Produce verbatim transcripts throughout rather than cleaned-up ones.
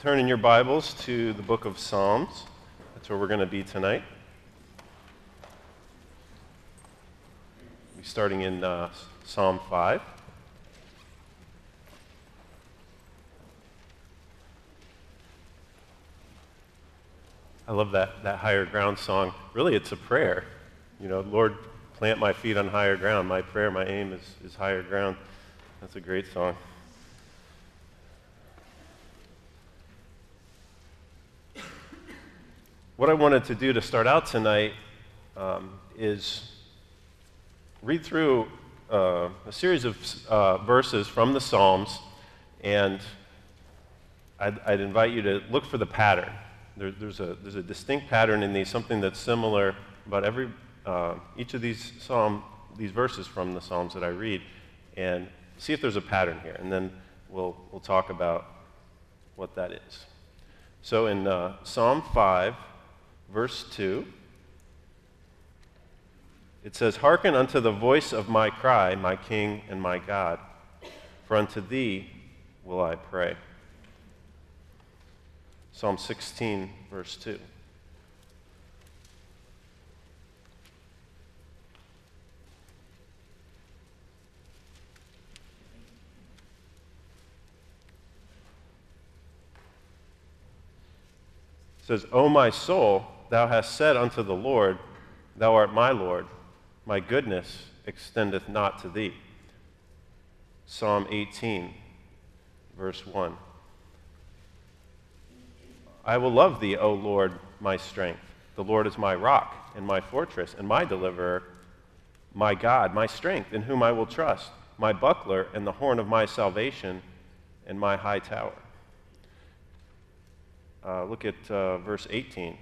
turn in your Bibles to the book of Psalms. That's where we're going to be tonight. We'll be starting in uh, Psalm five. I love that, that higher ground song. Really, it's a prayer. You know, Lord, plant my feet on higher ground. My prayer, my aim is, is higher ground. That's a great song. What I wanted to do to start out tonight um, is read through uh, a series of uh, verses from the Psalms, and I'd, I'd invite you to look for the pattern. There, there's, a, there's a distinct pattern in these, something that's similar about every uh, each of these psalm, these verses from the Psalms that I read, and see if there's a pattern here, and then we'll we'll talk about what that is. So in uh, Psalm five. Verse two, it says, "Hearken unto the voice of my cry, my King and my God, for unto thee will I pray." Psalm sixteen, verse two. It says, "O my soul, thou hast said unto the Lord, Thou art my Lord, my goodness extendeth not to thee." Psalm eighteen, verse one. "I will love thee, O Lord, my strength. The Lord is my rock and my fortress and my deliverer, my God, my strength, in whom I will trust, my buckler and the horn of my salvation and my high tower." Uh, look at uh, verse eighteen.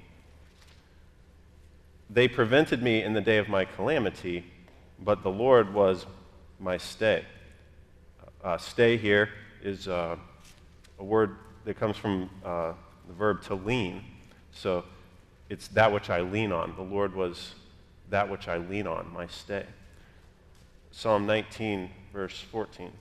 "They prevented me in the day of my calamity, but the Lord was my stay." Uh, stay here is uh, a word that comes from uh, the verb to lean. So it's that which I lean on. The Lord was that which I lean on, my stay. Psalm nineteen, verse fourteen.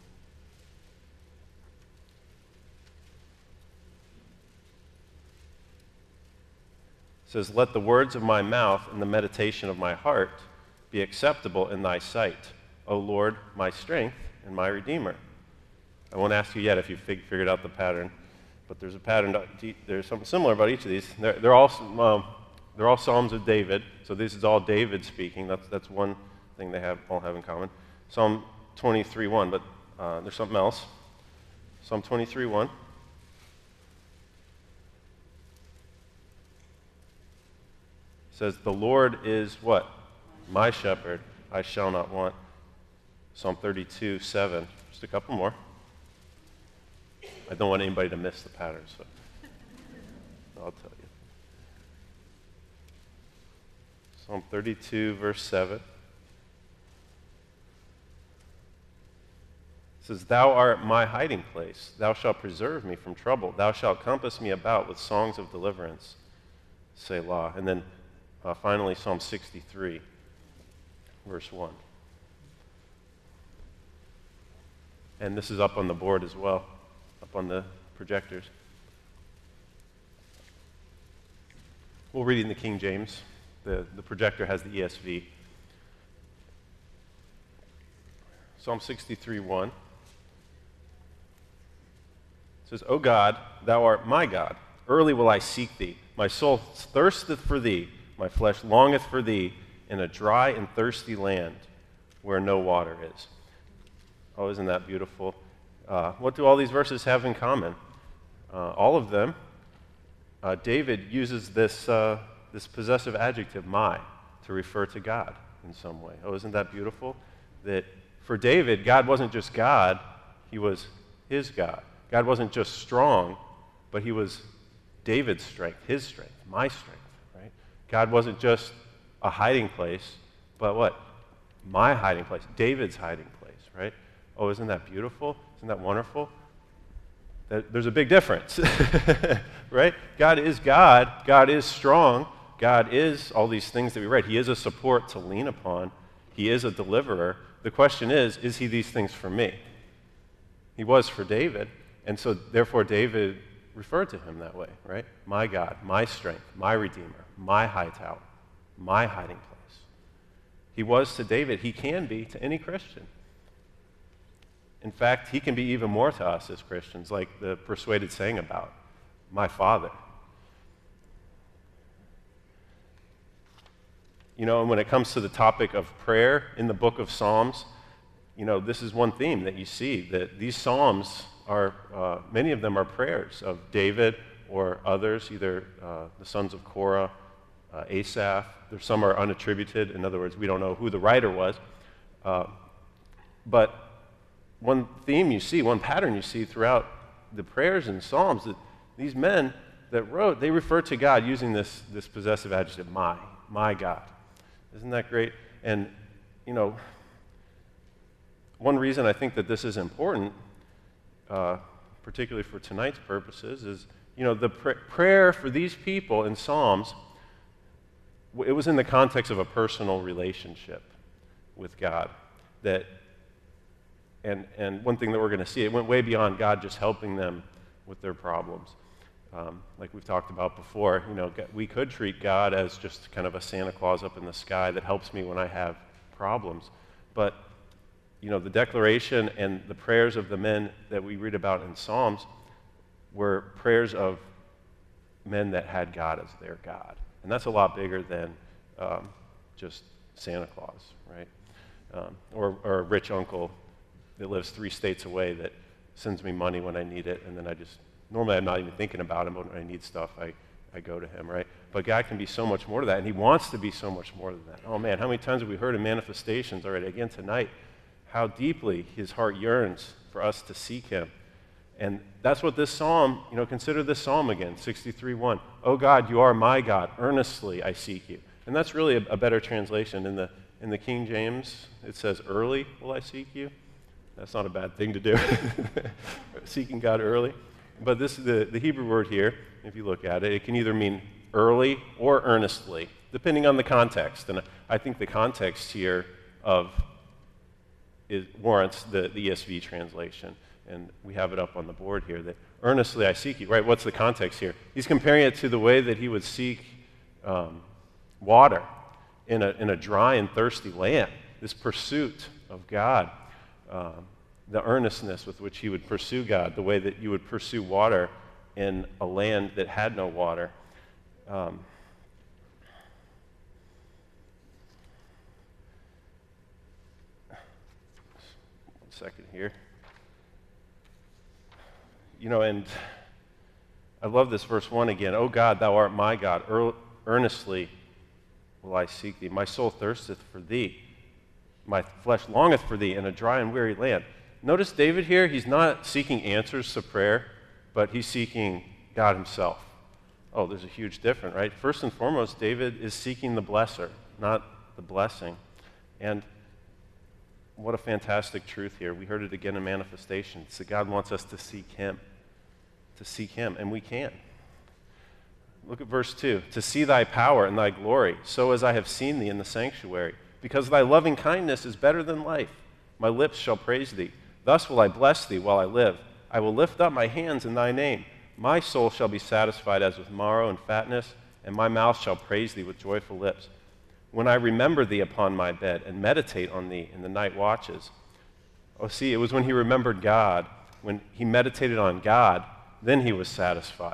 It says, "Let the words of my mouth and the meditation of my heart be acceptable in thy sight, O Lord, my strength and my redeemer." I won't ask you yet if you fig- figured out the pattern, but there's a pattern. To, there's something similar about each of these. They're, they're all um, they're all Psalms of David, so this is all David speaking. That's that's one thing they have all have in common. Psalm twenty-three one, but uh, there's something else. Psalm twenty-three one. Says, "The Lord is" what? "My shepherd, I shall not want." Psalm thirty-two seven. Just a couple more. I don't want anybody to miss the pattern, so I'll tell you. Psalm thirty-two, verse seven. It says, "Thou art my hiding place. Thou shalt preserve me from trouble. Thou shalt compass me about with songs of deliverance. Selah." And then Uh, finally, Psalm sixty-three, verse one. And this is up on the board as well, up on the projectors. We'll read it in the King James. The, the projector has the E S V. Psalm sixty-three, one. It says, "O God, thou art my God. Early will I seek thee. My soul thirsteth for thee. My flesh longeth for thee in a dry and thirsty land where no water is." Oh, isn't that beautiful? Uh, what do all these verses have in common? Uh, all of them, uh, David uses this, uh, this possessive adjective, my, to refer to God in some way. Oh, isn't that beautiful? That for David, God wasn't just God, he was his God. God wasn't just strong, but he was David's strength, his strength, my strength. God wasn't just a hiding place, but what? My hiding place, David's hiding place, right? Oh, isn't that beautiful? Isn't that wonderful? There's a big difference, right? God is God. God is strong. God is all these things that we read. He is a support to lean upon. He is a deliverer. The question is, is he these things for me? He was for David, and so therefore David referred to him that way, right? My God, my strength, my Redeemer, my high tower, my hiding place. He was to David. He can be to any Christian. In fact, he can be even more to us as Christians, like the Persuaded sang about, my Father. You know, and when it comes to the topic of prayer in the book of Psalms, you know, this is one theme that you see, that these Psalms are, uh, many of them are prayers of David or others, either uh, the sons of Korah, uh, Asaph. There's some are unattributed. In other words, we don't know who the writer was. Uh, but one theme you see, one pattern you see throughout the prayers and Psalms, that these men that wrote, they refer to God using this, this possessive adjective, my, my God. Isn't that great? And, you know, one reason I think that this is important, uh, particularly for tonight's purposes, is, you know, the pr- prayer for these people in Psalms, it was in the context of a personal relationship with God. That, and, and one thing that we're going to see, it went way beyond God just helping them with their problems. Um, like we've talked about before, you know, we could treat God as just kind of a Santa Claus up in the sky that helps me when I have problems. But, you know, the declaration and the prayers of the men that we read about in Psalms were prayers of men that had God as their God. And that's a lot bigger than um, just Santa Claus, right? Um, or, or a rich uncle that lives three states away that sends me money when I need it, and then I just... Normally, I'm not even thinking about him, but when I need stuff, I, I go to him, right? But God can be so much more to that, and he wants to be so much more than that. Oh, man, how many times have we heard in manifestations already, again tonight, how deeply his heart yearns for us to seek him. And that's what this psalm, you know, consider this psalm again, sixty-three one. Oh, God, you are my God. Earnestly I seek you. And that's really a, a better translation. In the, in the King James, it says, early will I seek you. That's not a bad thing to do, seeking God early. But this, the, the Hebrew word here, if you look at it, it can either mean early or earnestly, depending on the context. And I think the context here of is, warrants the, the E S V translation. And we have it up on the board here, that earnestly I seek you, right? What's the context here? He's comparing it to the way that he would seek um, water in a, in a dry and thirsty land, this pursuit of God. Um, the earnestness with which he would pursue God, the way that you would pursue water in a land that had no water. Um, one second here. You know, and I love this verse one again. Oh God, thou art my God. Ear- earnestly will I seek thee. My soul thirsteth for thee. My flesh longeth for thee in a dry and weary land. Notice David here, he's not seeking answers to prayer, but he's seeking God himself. Oh, there's a huge difference, right? First and foremost, David is seeking the blesser, not the blessing. And what a fantastic truth here. We heard it again in manifestation. So God wants us to seek him, to seek him, and we can. Look at verse two. To see thy power and thy glory, so as I have seen thee in the sanctuary, because thy loving kindness is better than life. My lips shall praise thee. Thus will I bless thee while I live. I will lift up my hands in thy name. My soul shall be satisfied as with marrow and fatness, and my mouth shall praise thee with joyful lips. When I remember thee upon my bed and meditate on thee in the night watches. Oh, see, it was when he remembered God, when he meditated on God, then he was satisfied.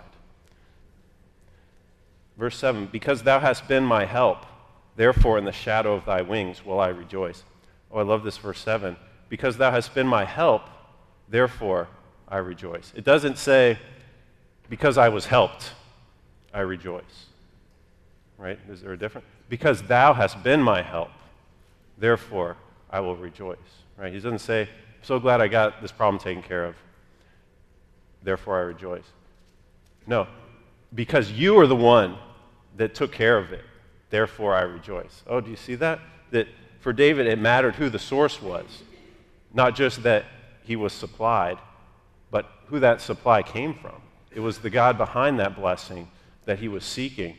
Verse seven, because thou hast been my help, therefore in the shadow of thy wings will I rejoice. Oh, I love this verse seven. Because thou hast been my help, therefore I rejoice. It doesn't say, because I was helped, I rejoice. Right? Is there a difference? Because thou hast been my help, therefore I will rejoice. Right? He doesn't say, I'm so glad I got this problem taken care of, therefore I rejoice. No, because you are the one that took care of it, therefore I rejoice. Oh, do you see that? That for David, it mattered who the source was. Not just that he was supplied, but who that supply came from. It was the God behind that blessing that he was seeking.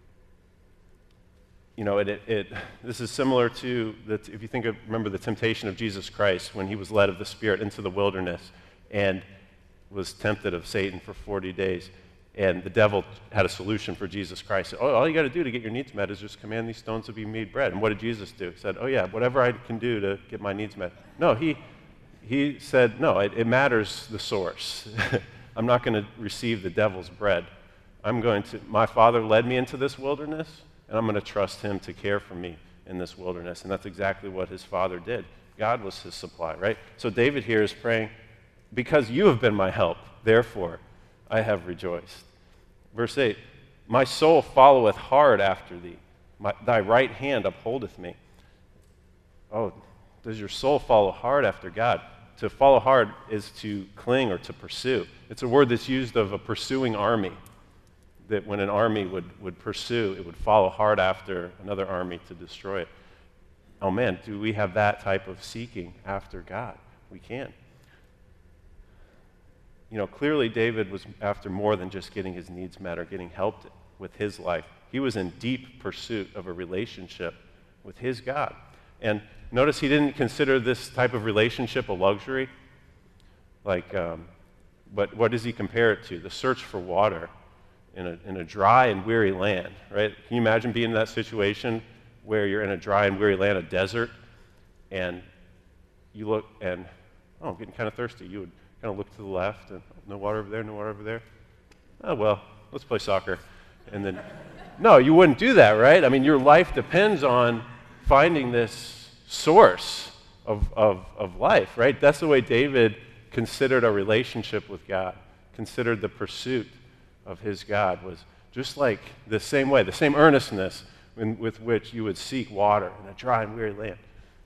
You know, it, it, it, this is similar to, the, if you think of, remember the temptation of Jesus Christ when he was led of the Spirit into the wilderness. And was tempted of Satan for forty days, and the devil had a solution for Jesus Christ. Oh, all you got to do to get your needs met is just command these stones to be made bread. And what did Jesus do? He said, oh yeah, whatever I can do to get my needs met. No, he he said, no, it, it matters the source. I'm not going to receive the devil's bread. I'm going to, my Father led me into this wilderness, and I'm going to trust him to care for me in this wilderness. And that's exactly what his Father did. God was his supply, right? So David here is praying, because you have been my help, therefore I have rejoiced. Verse eight, my soul followeth hard after thee. My, thy right hand upholdeth me. Oh, does your soul follow hard after God? To follow hard is to cling or to pursue. It's a word that's used of a pursuing army, that when an army would, would pursue, it would follow hard after another army to destroy it. Oh man, do we have that type of seeking after God? We can. You know, clearly David was after more than just getting his needs met or getting helped with his life. He was in deep pursuit of a relationship with his God. And notice he didn't consider this type of relationship a luxury. Like, um, but what does he compare it to? The search for water in a, in a dry and weary land, right? Can you imagine being in that situation where you're in a dry and weary land, a desert, and you look and, oh, I'm getting kind of thirsty. You would kind of look to the left and no water over there, no water over there. Oh, well, let's play soccer. And then, no, you wouldn't do that, right? I mean, your life depends on finding this source of, of, of life, right? That's the way David considered a relationship with God, considered the pursuit of his God was just like the same way, the same earnestness in, with which you would seek water in a dry and weary land.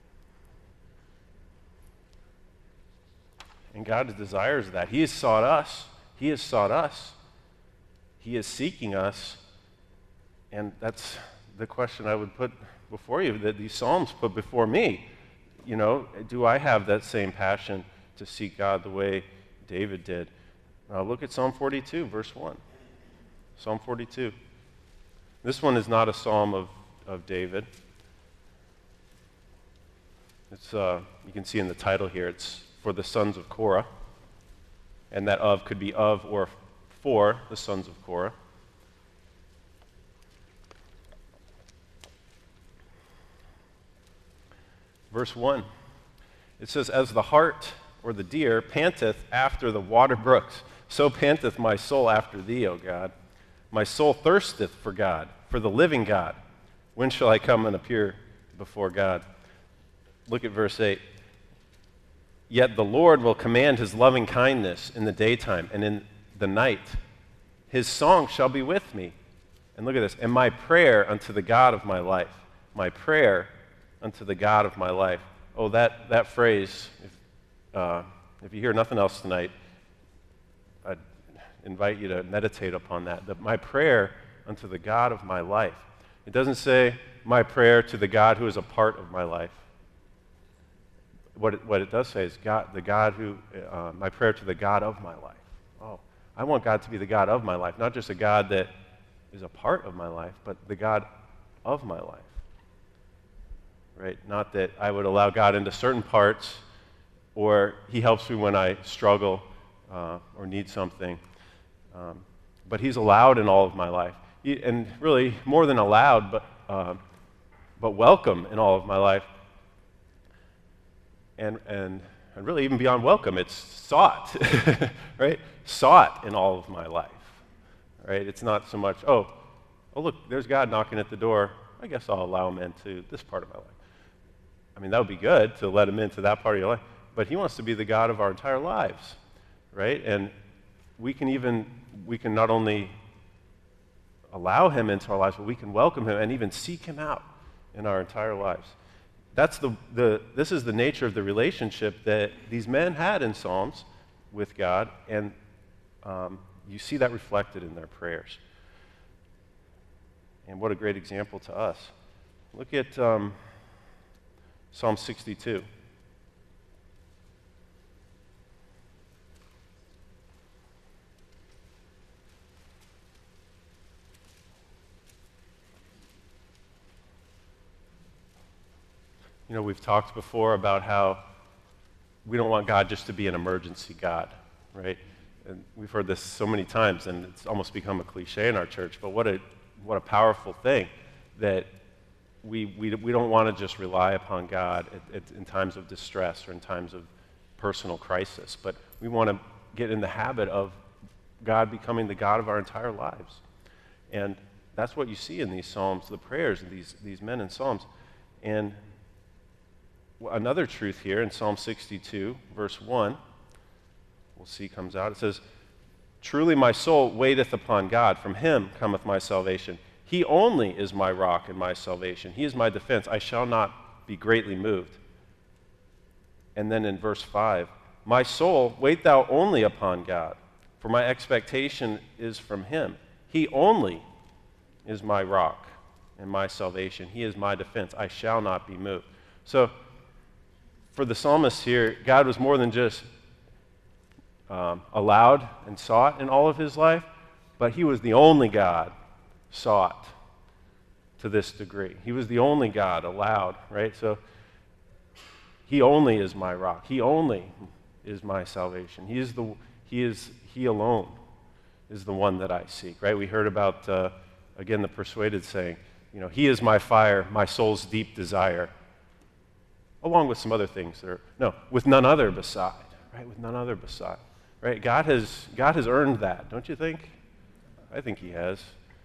And God desires that. He has sought us. He has sought us. He is seeking us. And that's the question I would put before you, that these Psalms put before me. You know, do I have that same passion to seek God the way David did? Uh, look at Psalm forty-two, verse one. Psalm forty-two. This one is not a psalm of, of David. It's, uh, you can see in the title here, it's for the sons of Korah. And that of could be of or for the sons of Korah. Verse one, it says, as the hart or the deer panteth after the water brooks, so panteth my soul after thee, O God. My soul thirsteth for God, for the living God. When shall I come and appear before God? Look at verse eight. Yet the Lord will command his loving kindness in the daytime, and in the night his song shall be with me. And look at this, and my prayer unto the God of my life. My prayer unto the God of my life. Oh, that, that phrase, if, uh, if you hear nothing else tonight, I'd invite you to meditate upon that. The, my prayer unto the God of my life. It doesn't say my prayer to the God who is a part of my life. What it, what it does say is God, the God who, uh, my prayer to the God of my life. Oh, I want God to be the God of my life, not just a God that is a part of my life, but the God of my life. Right? Not that I would allow God into certain parts, or he helps me when I struggle uh, or need something. Um, but he's allowed in all of my life. He, and really, more than allowed, but, uh, but welcome in all of my life. And, and, and really, even beyond welcome, it's sought, right? Sought in all of my life, right? It's not so much, oh, oh, look, there's God knocking at the door. I guess I'll allow him into this part of my life. I mean, that would be good to let him into that part of your life, but he wants to be the God of our entire lives, right? And we can even, we can not only allow him into our lives, but we can welcome him and even seek him out in our entire lives. That's the, the, this is the nature of the relationship that these men had in Psalms with God, and um, you see that reflected in their prayers. And what a great example to us. Look at um, Psalm sixty-two. You know, we've talked before about how we don't want God just to be an emergency God, right? and we've heard this so many times, and it's almost become a cliche in our church, but what a, what a powerful thing that we, we, we don't want to just rely upon God at, at, in times of distress or in times of personal crisis, but we want to get in the habit of God becoming the God of our entire lives. And that's what you see in these Psalms, the prayers of these, these men in Psalms. And another truth here in Psalm sixty-two, verse one, we'll see comes out. It says, "Truly my soul waiteth upon God. From him cometh my salvation. He only is my rock and my salvation. He is my defense. I shall not be greatly moved." And then in verse five, "My soul, wait thou only upon God, for my expectation is from him. He only is my rock and my salvation. He is my defense. I shall not be moved." So for the psalmist here, God was more than just um, allowed and sought in all of his life, but he was the only God sought to this degree. He was the only God allowed, right? So he only is my rock. He only is my salvation. He is the he is he alone is the one that I seek, right? We heard about uh, again the persuaded saying, you know, "He is my fire, my soul's deep desire," along with some other things that are no, with none other beside, right? With none other beside, right? God has God has earned that, don't you think? I think he has.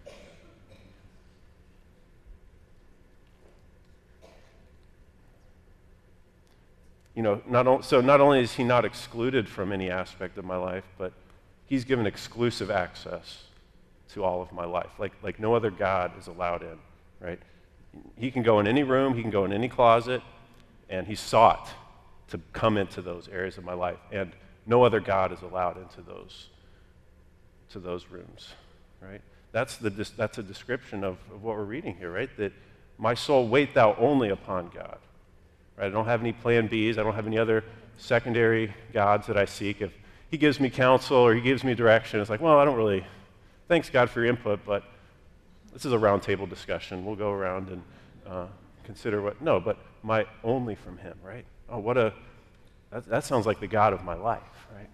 You know, not o- so not only is he not excluded from any aspect of my life, but he's given exclusive access to all of my life, like like no other God is allowed in, right? He can go in any room, he can go in any closet, and he's sought to come into those areas of my life, and no other God is allowed into those to those rooms, right? That's the that's a description of, of what we're reading here, right? That my soul wait thou only upon God. Right? I don't have any plan Bs. I don't have any other secondary gods that I seek. If he gives me counsel or he gives me direction, it's like, well, I don't really, thanks God for your input, but this is a round table discussion. We'll go around and uh, consider what, no, but my only from him, right? Oh, what a, that, that sounds like the God of my life, right?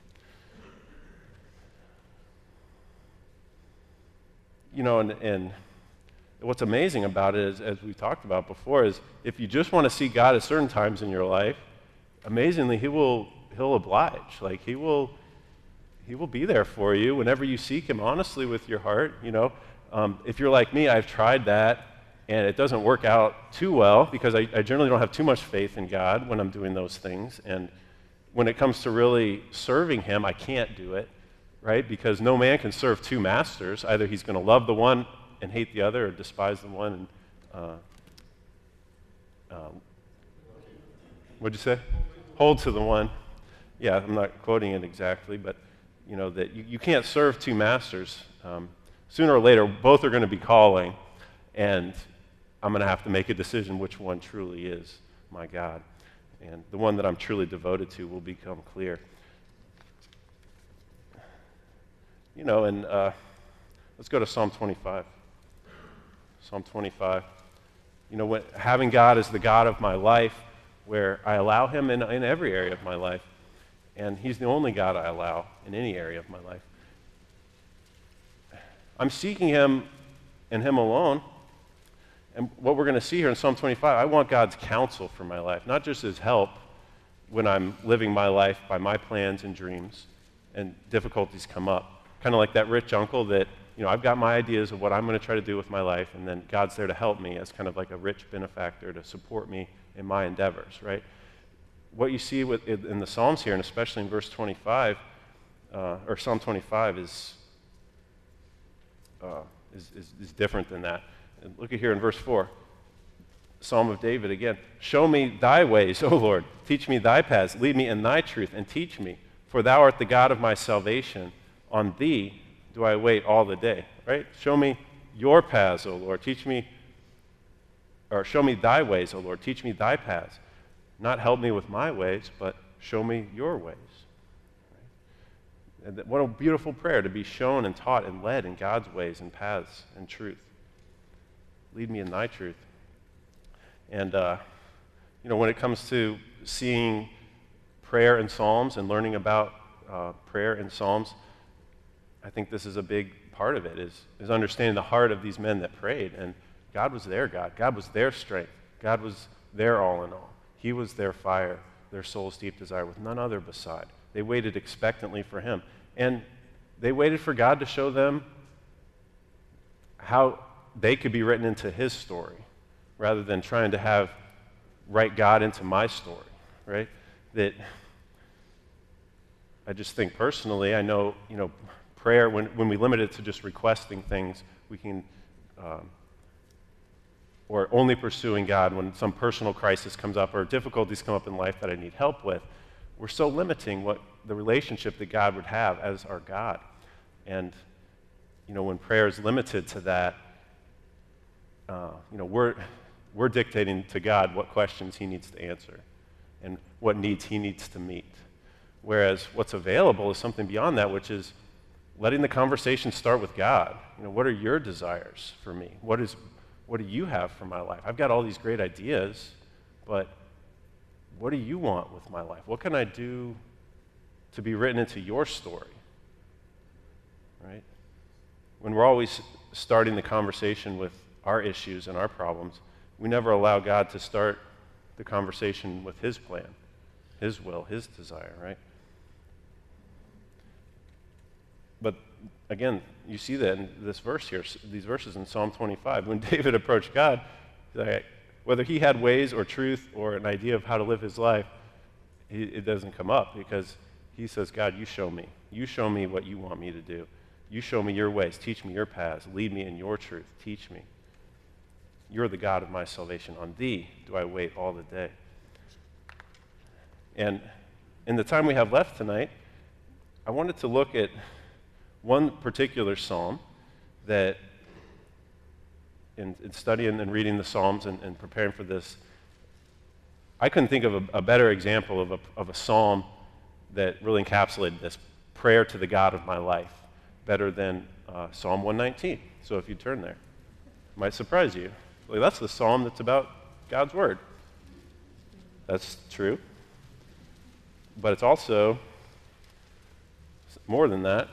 You know, and, and what's amazing about it is, as we talked about before, is if you just want to see God at certain times in your life, amazingly, he will he'll oblige. Like he will he will be there for you whenever you seek him honestly with your heart. You know, um, if you're like me, I've tried that and it doesn't work out too well because I, I generally don't have too much faith in God when I'm doing those things. And when it comes to really serving him, I can't do it, right? Because no man can serve two masters. Either he's going to love the one and hate the other, or despise the one and uh, um, what'd you say? Hold to the one. Yeah, I'm not quoting it exactly, but you know that you, you can't serve two masters. Um, sooner or later, both are going to be calling, and I'm going to have to make a decision which one truly is my God, and the one that I'm truly devoted to will become clear. You know, and uh, let's go to Psalm twenty-five. Psalm twenty-five. You know, when, having God as the God of my life, where I allow him in, in every area of my life, and he's the only God I allow in any area of my life. I'm seeking him and him alone, and what we're going to see here in Psalm twenty-five, I want God's counsel for my life, not just his help when I'm living my life by my plans and dreams, and difficulties come up. Kind of like that rich uncle that, you know, I've got my ideas of what I'm going to try to do with my life, and then God's there to help me as kind of like a rich benefactor to support me in my endeavors, right? What you see with, in the Psalms here, and especially in verse twenty-five, uh, or Psalm twenty-five, is, uh, is, is, is different than that. And look at here in verse four, Psalm of David again. "Show me thy ways, O Lord. Teach me thy paths. Lead me in thy truth, and teach me. For thou art the God of my salvation. On thee do I wait all the day," right? Show me your paths, O Lord. Teach me, or show me thy ways, O Lord. Teach me thy paths. Not help me with my ways, but show me your ways. Right? And that, what a beautiful prayer to be shown and taught and led in God's ways and paths and truth. Lead me in thy truth. And, uh, you know, when it comes to seeing prayer and Psalms and learning about uh, prayer in Psalms, I think this is a big part of it, is, is understanding the heart of these men that prayed. And God was their God. God was their strength. God was their all in all. He was their fire, their soul's deep desire, with none other beside. They waited expectantly for him. And they waited for God to show them how they could be written into his story, rather than trying to have write God into my story, right? That I just think personally, I know, you know, prayer, when, when we limit it to just requesting things, we can, um, or only pursuing God when some personal crisis comes up or difficulties come up in life that I need help with, we're so limiting what the relationship that God would have as our God. And, you know, when prayer is limited to that, uh, you know, we're, we're dictating to God what questions he needs to answer and what needs he needs to meet. Whereas what's available is something beyond that, which is letting the conversation start with God. You know, what are your desires for me? What is, what do you have for my life? I've got all these great ideas, but what do you want with my life? What can I do to be written into your story? Right? When we're always starting the conversation with our issues and our problems, we never allow God to start the conversation with his plan, his will, his desire, right? But again, you see that in this verse here, these verses in Psalm twenty-five. When David approached God, whether he had ways or truth or an idea of how to live his life, he, it doesn't come up, because he says, God, you show me. You show me what you want me to do. You show me your ways. Teach me your paths. Lead me in your truth. Teach me. You're the God of my salvation. On thee do I wait all the day. And in the time we have left tonight, I wanted to look at one particular psalm that, in, in studying and reading the Psalms and, and preparing for this, I couldn't think of a, a better example of a, of a psalm that really encapsulated this prayer to the God of my life better than uh, Psalm one nineteen. So if you turn there, it might surprise you. Like, that's the psalm that's about God's word. That's true. But it's also more than that.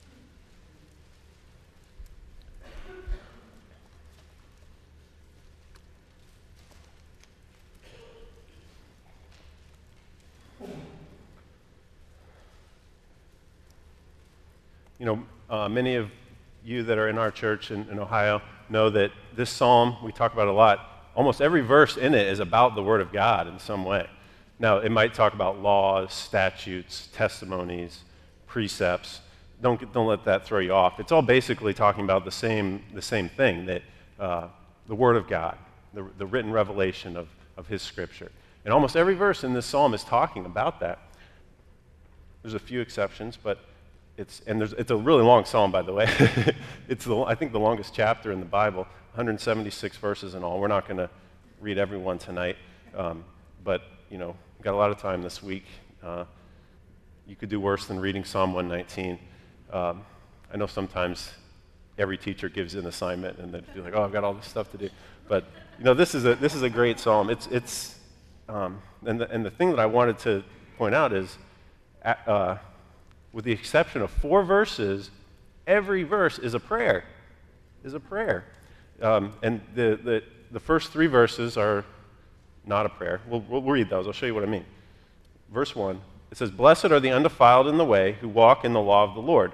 You know, uh, many of you that are in our church in, in Ohio know that this psalm, we talk about a lot, almost every verse in it is about the Word of God in some way. Now, it might talk about laws, statutes, testimonies, precepts. Don't, get, don't let that throw you off. It's all basically talking about the same, the same thing, that uh, the Word of God, the, the written revelation of, of His Scripture. And almost every verse in this psalm is talking about that. There's a few exceptions, but It's, and there's, it's a really long psalm, by the way. It's, the, I think, the longest chapter in the Bible, one hundred seventy-six verses in all. We're not going to read every one tonight, um, but, you know, we've got a lot of time this week. Uh, you could do worse than reading Psalm one nineteen. Um, I know sometimes every teacher gives an assignment, and they'd be like, oh, I've got all this stuff to do. But, you know, this is a, this is a great psalm. It's, it's um, and, the, and the thing that I wanted to point out is, uh, with the exception of four verses, every verse is a prayer, is a prayer. Um, and the, the, the first three verses are not a prayer. We'll, we'll read those. I'll show you what I mean. Verse one, it says, "Blessed are the undefiled in the way who walk in the law of the Lord.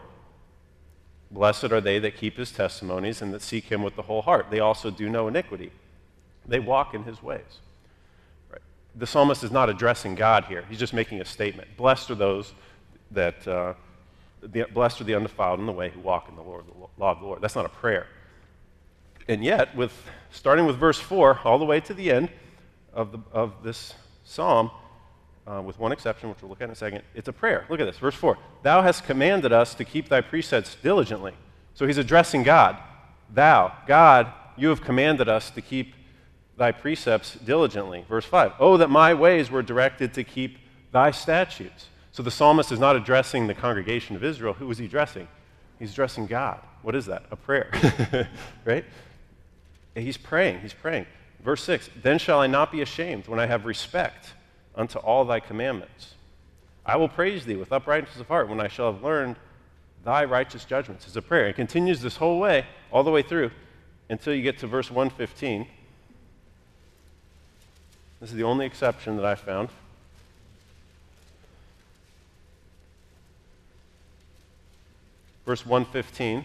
Blessed are they that keep his testimonies and that seek him with the whole heart. They also do no iniquity. They walk in his ways." Right. The psalmist is not addressing God here. He's just making a statement. Blessed are those that uh, the, blessed are the undefiled in the way who walk in the, Lord, the law of the Lord. That's not a prayer. And yet, with starting with verse four all the way to the end of, the, of this psalm, uh, with one exception, which we'll look at in a second, it's a prayer. Look at this, verse four. "Thou hast commanded us to keep thy precepts diligently." So he's addressing God. Thou, God, you have commanded us to keep thy precepts diligently. Verse five. "Oh, that my ways were directed to keep thy statutes." So the psalmist is not addressing the congregation of Israel. Who is he addressing? He's addressing God. What is that? A prayer, right? And he's praying. He's praying. Verse six, "Then shall I not be ashamed when I have respect unto all thy commandments. I will praise thee with uprightness of heart when I shall have learned thy righteous judgments. It's a prayer. It continues this whole way, all the way through, until you get to verse one fifteen. This is the only exception that I found. Verse one fifteen.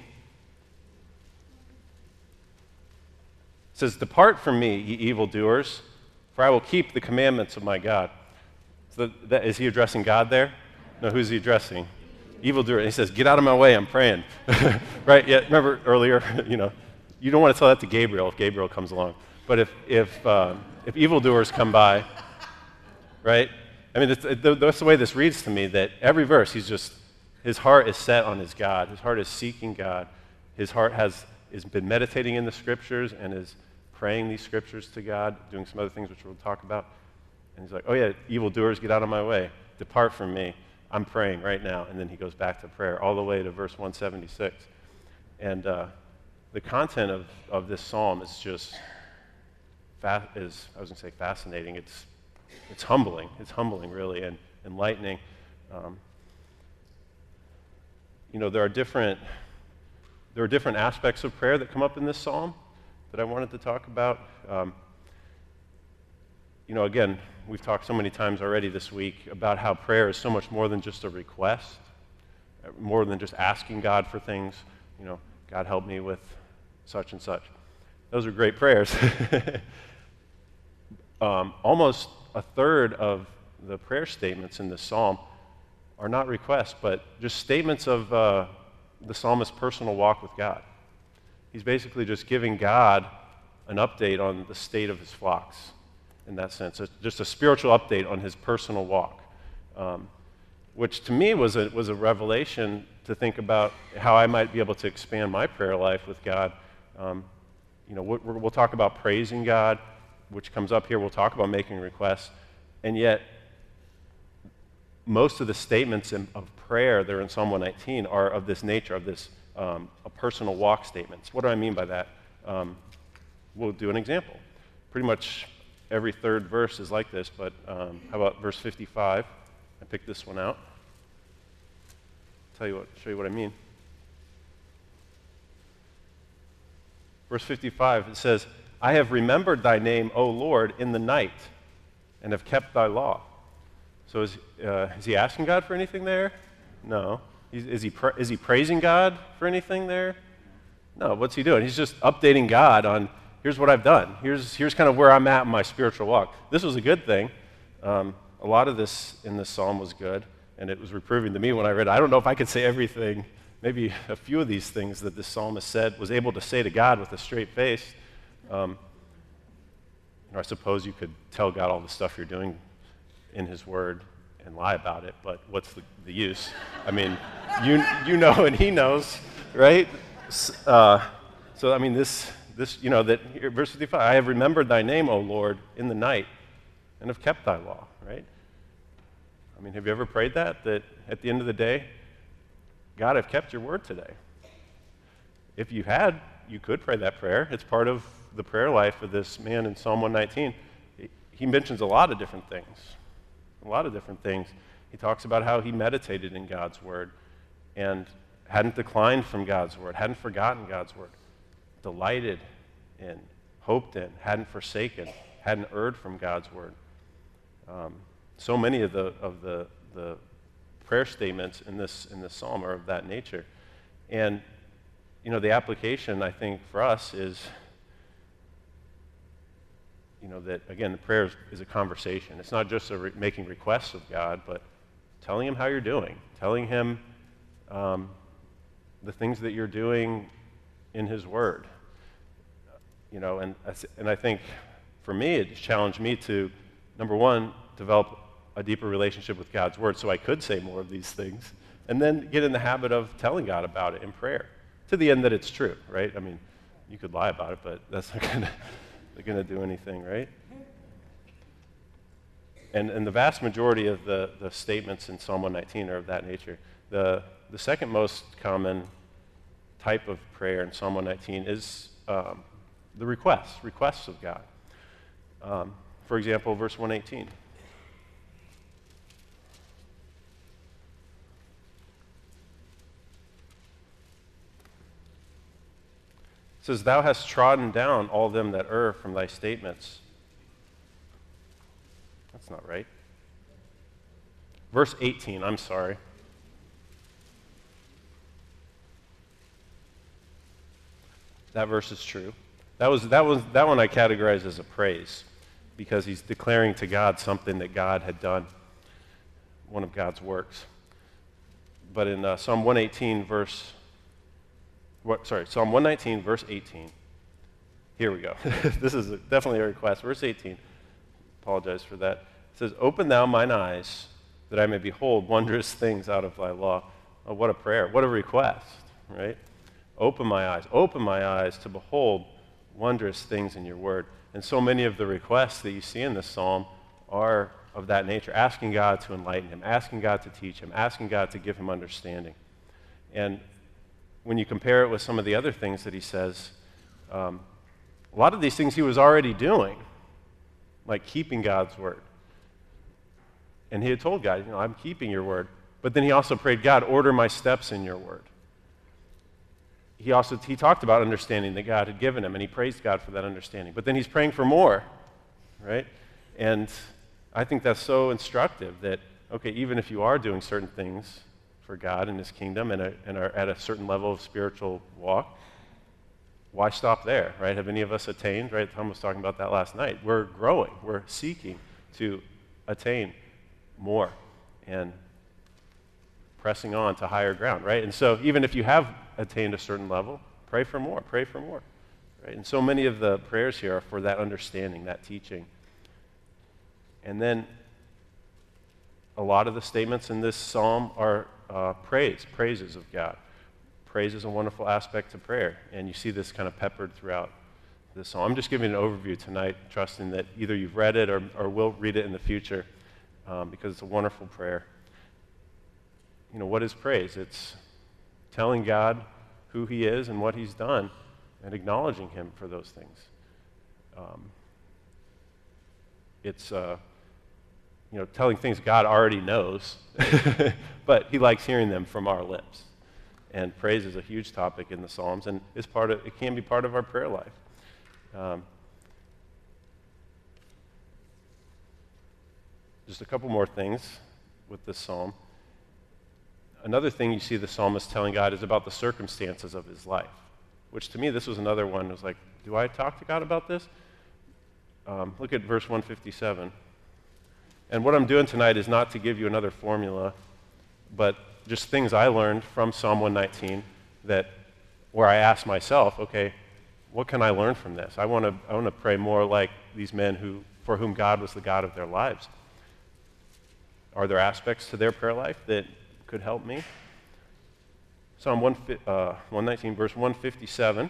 It says, depart from me, ye evildoers, for I will keep the commandments of my God. So that, is he addressing God there? No, who's he addressing? Evildoer. And he says, get out of my way, I'm praying. Right? Yeah, remember earlier, you know, you don't want to tell that to Gabriel if Gabriel comes along. But if if uh, if evildoers come by, right? I mean, it's, it, that's the way this reads to me, that every verse, he's just, his heart is set on his God. His heart is seeking God. His heart has, has been meditating in the Scriptures and is praying these Scriptures to God, doing some other things which we'll talk about. And he's like, oh yeah, evildoers, get out of my way. Depart from me. I'm praying right now. And then he goes back to prayer all the way to verse one seventy-six. And uh, the content of, of this psalm is just, fa- is, I was going to say fascinating. It's, it's humbling. It's humbling, really, and enlightening. Um, you know, there are different, there are different aspects of prayer that come up in this psalm that I wanted to talk about. Um, you know, again, we've talked so many times already this week about how prayer is so much more than just a request, more than just asking God for things. You know, God help me with such and such. Those are great prayers. um, almost a third of the prayer statements in this psalm are not requests, but just statements of uh, the psalmist's personal walk with God. He's basically just giving God an update on the state of his flocks, in that sense. It's just a spiritual update on his personal walk, um, which to me was a, was a revelation to think about how I might be able to expand my prayer life with God. Um, you know, we'll, we'll talk about praising God, which comes up here. We'll talk about making requests. And yet, most of the statements in, of prayer that are in Psalm one nineteen are of this nature, of this um, a personal walk statements. What do I mean by that? Um, we'll do an example. Pretty much every third verse is like this, but um, how about verse fifty-five? I picked this one out. Tell you what, show you what I mean. Verse fifty-five, it says, I have remembered thy name, O Lord, in the night, and have kept thy law. So is, uh, is he asking God for anything there? No. Is, is, he pra- is he praising God for anything there? No. What's he doing? He's just updating God on, here's what I've done. Here's, here's kind of where I'm at in my spiritual walk. This was a good thing. Um, a lot of this in this psalm was good, and it was reproving to me when I read it. I don't know if I could say everything, maybe a few of these things that this psalmist said, was able to say to God with a straight face. Um, you know, I suppose you could tell God all the stuff you're doing in his word and lie about it, but what's the, the use? I mean, you you know and he knows, right? Uh, so, I mean, this, this you know, that here, verse fifty-five, I have remembered thy name, O Lord, in the night, and have kept thy law, right? I mean, have you ever prayed that, that at the end of the day, God, I've kept your word today? If you had, you could pray that prayer. It's part of the prayer life of this man in Psalm one nineteen. He mentions a lot of different things. A lot of different things. He talks about how he meditated in God's word and hadn't declined from God's word, hadn't forgotten God's word, delighted in, hoped in, hadn't forsaken, hadn't erred from God's word. Um, so many of the of the the prayer statements in this in this psalm are of that nature, and you know the application I think for us is, you know, that, again, the prayer is, is a conversation. It's not just a re- making requests of God, but telling him how you're doing, telling him um, the things that you're doing in his word. You know, and, and I think for me, it challenged me to, number one, develop a deeper relationship with God's word so I could say more of these things, and then get in the habit of telling God about it in prayer, to the end that it's true, right? I mean, you could lie about it, but that's not going to... They're going to do anything, right? And, and the vast majority of the, the statements in Psalm one nineteen are of that nature. The, the second most common type of prayer in Psalm one nineteen is um, the requests, requests of God. Um, for example, verse one eighteen. It says, thou hast trodden down all them that err from thy statements. That's not right. Verse eighteen, I'm sorry. That verse is true. That was that was that one I categorized as a praise, because he's declaring to God something that God had done, one of God's works. But in uh, Psalm one eighteen, verse, what? Sorry, Psalm one nineteen, verse eighteen. Here we go. This is a, definitely a request. Verse eighteen. Apologize for that. It says, "Open thou mine eyes, that I may behold wondrous things out of thy law." Oh, what a prayer! What a request, right? Open my eyes, open my eyes to behold wondrous things in your word. And so many of the requests that you see in this psalm are of that nature, asking God to enlighten him, asking God to teach him, asking God to give him understanding. And when you compare it with some of the other things that he says, um, a lot of these things he was already doing, like keeping God's word. And he had told God, you know, I'm keeping your word. But then he also prayed, God, order my steps in your word. He also he talked about understanding that God had given him, and he praised God for that understanding. But then he's praying for more, right? And I think that's so instructive that, okay, even if you are doing certain things for God and his kingdom and, a, and are at a certain level of spiritual walk, why stop there, right? Have any of us attained, right? Tom was talking about that last night. We're growing. We're seeking to attain more and pressing on to higher ground, right? And so even if you have attained a certain level, pray for more, pray for more, right? And so many of the prayers here are for that understanding, that teaching. And then a lot of the statements in this psalm are uh, praise, praises of God. Praise is a wonderful aspect to prayer, and you see this kind of peppered throughout this psalm. I'm just giving an overview tonight, trusting that either you've read it or, or will read it in the future, um, because it's a wonderful prayer. You know, what is praise? It's telling God who he is and what he's done and acknowledging him for those things. Um, it's, uh, you know, telling things God already knows, but he likes hearing them from our lips. And praise is a huge topic in the Psalms, and is part of, it can be part of our prayer life. Um, just a couple more things with this psalm. Another thing you see the psalmist telling God is about the circumstances of his life, which to me, this was another one. It was like, do I talk to God about this? Um, look at verse one fifty-seven. And what I'm doing tonight is not to give you another formula, but just things I learned from Psalm one nineteen that, where I ask myself, okay, what can I learn from this? I want to I want to pray more like these men who, for whom God was the God of their lives. Are there aspects to their prayer life that could help me? Psalm one, uh, one nineteen, verse one fifty-seven.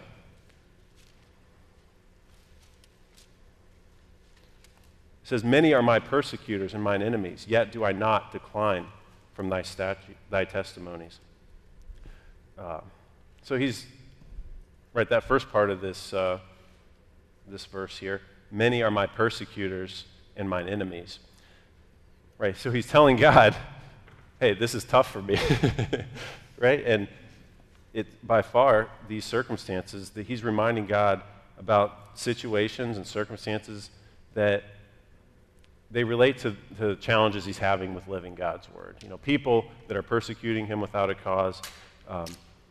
It says, "Many are my persecutors and mine enemies, yet do I not decline from thy statute, thy testimonies." Uh, so he's, right, that first part of this, uh, this verse here, many are my persecutors and mine enemies. Right, so he's telling God, hey, this is tough for me, right? And it, by far, these circumstances, that he's reminding God about situations and circumstances that they relate to the challenges he's having with living God's word. You know, people that are persecuting him without a cause, um,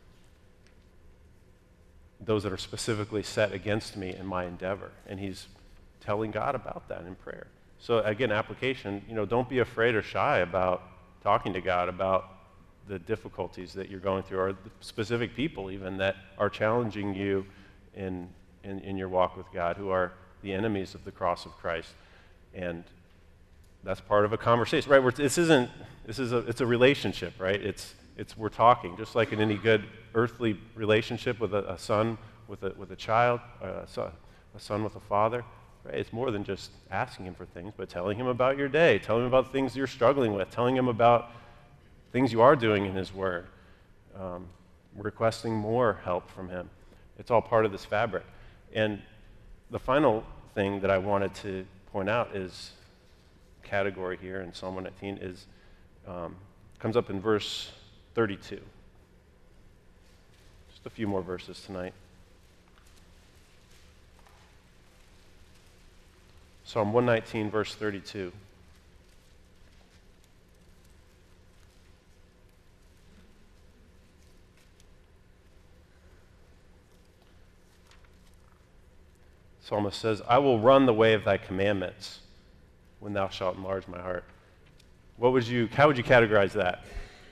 those that are specifically set against me in my endeavor. And he's telling God about that in prayer. So again, application, you know, don't be afraid or shy about talking to God about the difficulties that you're going through, or the specific people even that are challenging you in, in, in your walk with God, who are the enemies of the cross of Christ. And that's part of a conversation, right? We're, this isn't, this is a, it's a relationship, right? It's, it's, we're talking, just like in any good earthly relationship with a, a son, with a, with a child, a son, a son with a father, right? It's more than just asking him for things, but telling him about your day, telling him about things you're struggling with, telling him about things you are doing in his word, um, requesting more help from him. It's all part of this fabric. And the final thing that I wanted to point out is category here in Psalm one nineteen is um, comes up in verse thirty-two. Just a few more verses tonight. Psalm one nineteen, verse thirty-two. Psalmist says, I will run the way of thy commandments when thou shalt enlarge my heart. What would you, how would you categorize that?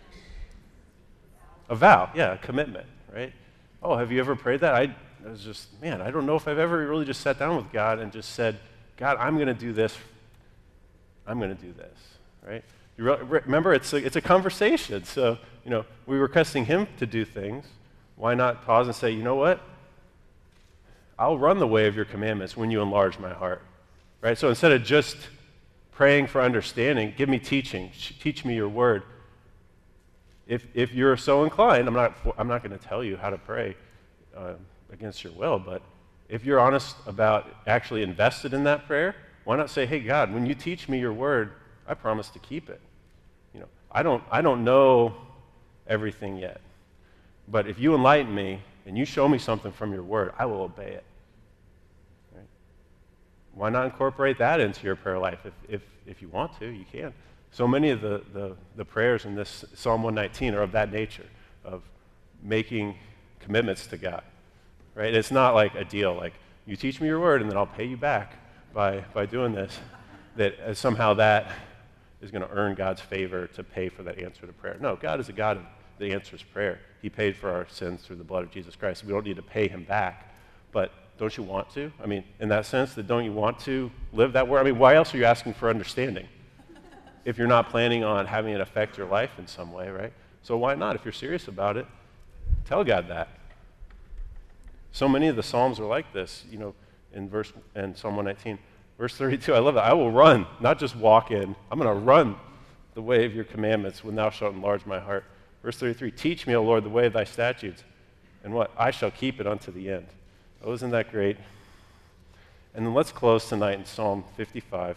A vow, yeah, a commitment, right? Oh, have you ever prayed that? I, I was just, man, I don't know if I've ever really just sat down with God and just said, God, I'm going to do this. I'm going to do this, right? You re- remember, it's a, it's a conversation. So, you know, we were requesting him to do things. Why not pause and say, you know what? I'll run the way of your commandments when you enlarge my heart, right? So instead of just praying for understanding, give me teaching. Teach me your word. If if you're so inclined, I'm not I'm not going to tell you how to pray uh, against your will, but if you're honest about actually invested in that prayer, why not say, hey, God, when you teach me your word, I promise to keep it. You know, I don't I don't know everything yet, but if you enlighten me and you show me something from your word, I will obey it. Right? Why not incorporate that into your prayer life? If, if, if you want to, you can. So many of the, the, the prayers in this Psalm one nineteen are of that nature, of making commitments to God. Right? It's not like a deal, like, you teach me your word and then I'll pay you back by, by doing this, that uh, somehow that is going to earn God's favor to pay for that answer to prayer. No, God is a God that answers prayer. He paid for our sins through the blood of Jesus Christ. We don't need to pay him back. But don't you want to? I mean, in that sense, that don't you want to live that word? I mean, why else are you asking for understanding if you're not planning on having it affect your life in some way, right? So why not? If you're serious about it, tell God that. So many of the Psalms are like this, you know, in verse in Psalm one nineteen. Verse thirty-two, I love that. I will run, not just walk in. I'm going to run the way of your commandments when thou shalt enlarge my heart. Verse thirty-three, teach me, O Lord, the way of thy statutes, and what? I shall keep it unto the end. Oh, isn't that great? And then let's close tonight in Psalm fifty-five.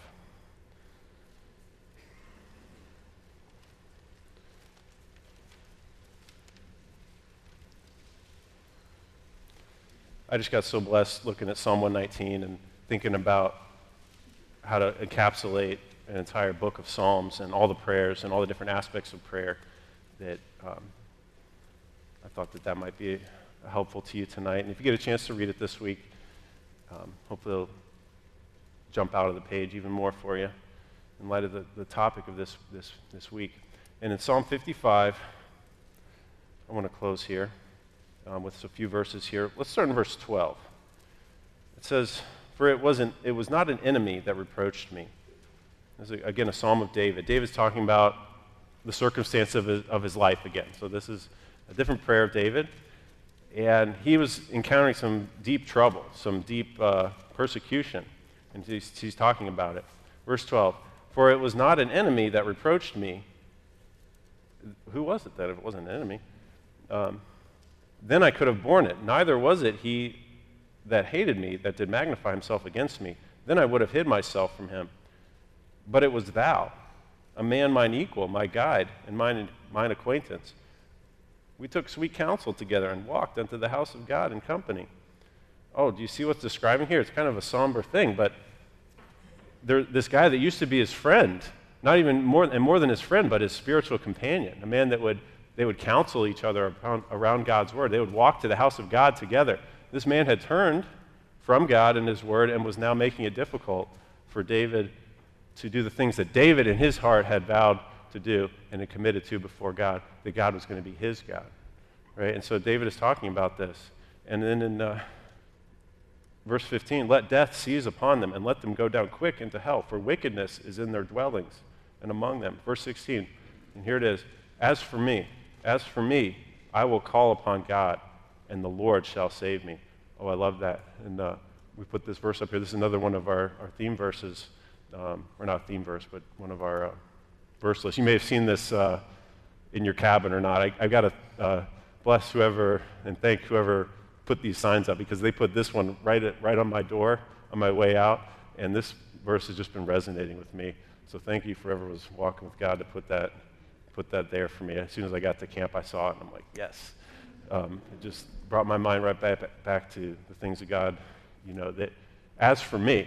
I just got so blessed looking at Psalm one nineteen and thinking about how to encapsulate an entire book of Psalms and all the prayers and all the different aspects of prayer that um, I thought that that might be helpful to you tonight. And if you get a chance to read it this week, um, hopefully it'll jump out of the page even more for you in light of the, the topic of this, this, this week. And in Psalm fifty-five, I want to close here um, with a few verses here. Let's start in verse twelve. It says, For it wasn't it was not an enemy that reproached me. This is, again, a psalm of David. David's talking about the circumstance of his, of his life again. So this is a different prayer of David. And he was encountering some deep trouble, some deep uh, persecution. And he's, he's talking about it. Verse twelve, For it was not an enemy that reproached me. Who was it then if it wasn't an enemy? Um, then I could have borne it. Neither was it he that hated me, that did magnify himself against me. Then I would have hid myself from him. But it was thou, a man mine equal, my guide, and mine, mine acquaintance. We took sweet counsel together and walked unto the house of God in company. Oh, do you see what's describing here? It's kind of a somber thing, but there, this guy that used to be his friend, not even more, and more than his friend, but his spiritual companion, a man that would, they would counsel each other around, around God's word. They would walk to the house of God together. This man had turned from God and his word and was now making it difficult for David to do the things that David in his heart had vowed to do and had committed to before God, that God was going to be his God, right? And so David is talking about this. And then in uh, verse fifteen, let death seize upon them and let them go down quick into hell, for wickedness is in their dwellings and among them. Verse sixteen, and here it is, as for me, as for me, I will call upon God, and the Lord shall save me. Oh, I love that. And uh, we put this verse up here. This is another one of our, our theme verses, um, or not theme verse, but one of our uh, verse lists. You may have seen this uh, in your cabin or not. I, I've got to uh, bless whoever and thank whoever put these signs up, because they put this one right at, right on my door on my way out, and this verse has just been resonating with me. So thank you for whoever was walking with God to put that put that there for me. As soon as I got to camp, I saw it, and I'm like, yes. Um, it just brought my mind right back, back to the things of God, you know, that as for me,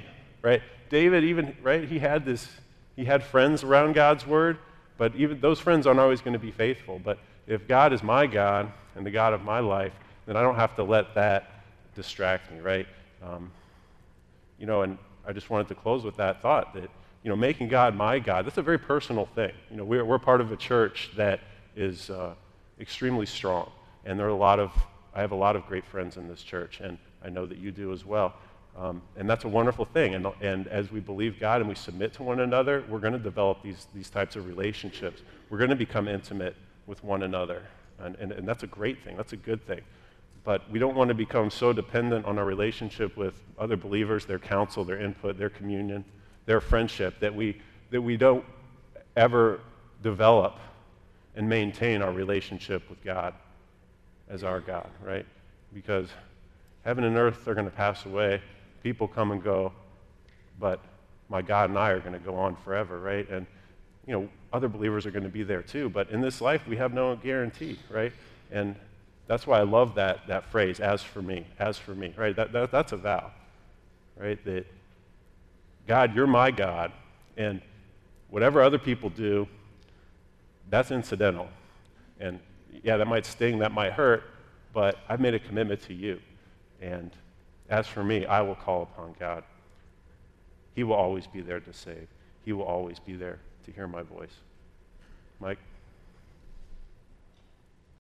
right? David even, right, he had this, he had friends around God's word, but even those friends aren't always going to be faithful. But if God is my God and the God of my life, then I don't have to let that distract me, right? Um, you know, and I just wanted to close with that thought that, you know, making God my God, that's a very personal thing. You know, we're, we're part of a church that is uh, extremely strong. And there are a lot of, I have a lot of great friends in this church, and I know that you do as well. Um, and that's a wonderful thing. And, and as we believe God and we submit to one another, we're going to develop these, these types of relationships. We're going to become intimate with one another. And, and, and that's a great thing. That's a good thing. But we don't want to become so dependent on our relationship with other believers, their counsel, their input, their communion, their friendship, that we, that we don't ever develop and maintain our relationship with God as our God, right? Because heaven and earth are going to pass away. People come and go, but my God and I are going to go on forever, right? And, you know, other believers are going to be there too. But in this life, we have no guarantee, right? And that's why I love that, that phrase, as for me, as for me, right? That, that, that's a vow, right? That, God, you're my God, and whatever other people do, that's incidental. And yeah, that might sting, that might hurt, but I've made a commitment to you. And as for me, I will call upon God. He will always be there to save. He will always be there to hear my voice. Mike?